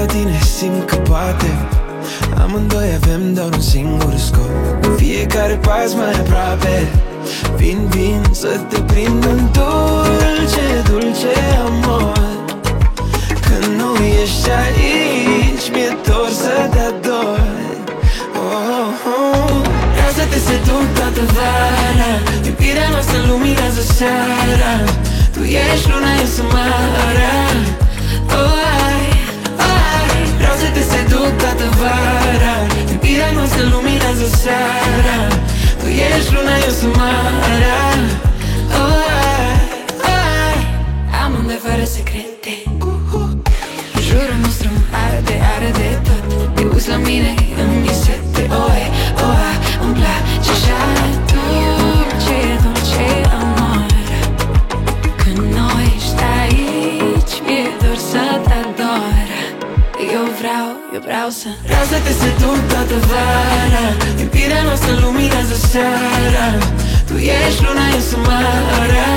tine simt că poate amândoi avem doar un singur scop. În fiecare pas mai aproape vin să te prind în dulce amor. Când nu ești aici, mi-e dor să te ador. Vreau să te seduc toată vara, iubirea noastră luminează seara. Tu ești luna, eu sunt marea. Vreau să te seduc toată vara, iubirea noastră luminează seara. Tu ești luna, eu sunt marea. Amândoi fără secrete, jurul nostru arde tot. Te uiți la mine, îmi e sete. Îmi place așa dulce amor. Când nu ești aici, mi-e dor să te ador. Eu vreau să te seduc toată vara, iubirea noastră luminează seara. Tu ești luna, eu sunt marea.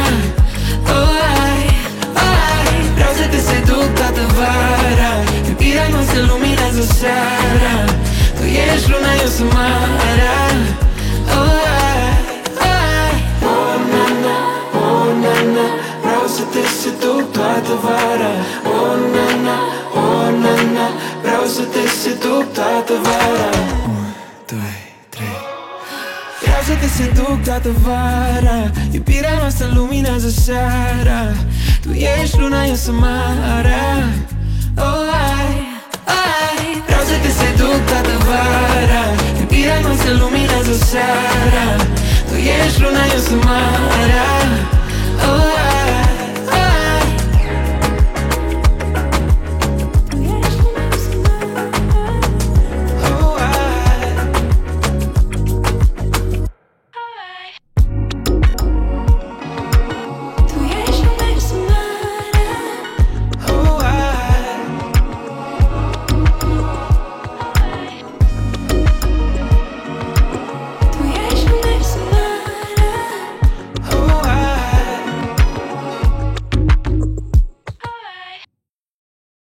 Vreau să te seduc toată vara, iubirea noastră luminează seara. Tu ești luna, eu sunt marea. Na, vreau să te seduc toată vara. Na, vreau să te seduc toată vara. 1, 2, 3. Vreau să te seduc toată vara, iubirea noastră luminează seara. Tu ești luna, eu sunt marea. Vreau să te seduc toată vara, iubirea noastră luminează seara. Tu ești luna, eu sunt marea.